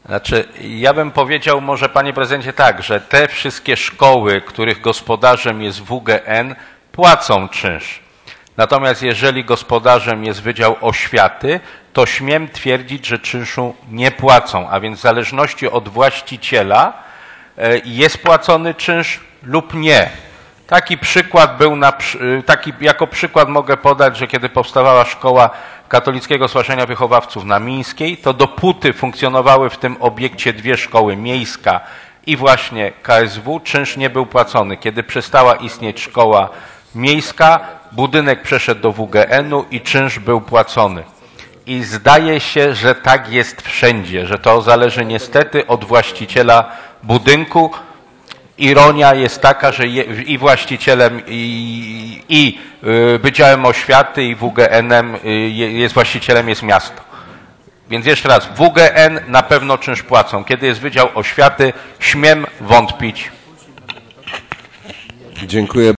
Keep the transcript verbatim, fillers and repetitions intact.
Znaczy, ja bym powiedział może, panie prezydencie, tak, że te wszystkie szkoły, których gospodarzem jest W G N, płacą czynsz. Natomiast jeżeli gospodarzem jest Wydział Oświaty, to śmiem twierdzić, że czynszu nie płacą, a więc w zależności od właściciela jest płacony czynsz lub nie. Taki przykład był, na, taki jako przykład mogę podać, że kiedy powstawała szkoła Katolickiego Zgłaszania Wychowawców na Mińskiej, to dopóty funkcjonowały w tym obiekcie dwie szkoły, miejska i właśnie K S W, czynsz nie był płacony. Kiedy przestała istnieć szkoła miejska, budynek przeszedł do W G N u i czynsz był płacony. I zdaje się, że tak jest wszędzie, że to zależy niestety od właściciela budynku. Ironia jest taka, że i właścicielem, i, i Wydziałem Oświaty, i W G N em jest właścicielem jest miasto. Więc jeszcze raz, W G N na pewno czynsz płacą. Kiedy jest Wydział Oświaty, śmiem wątpić. Dziękuję.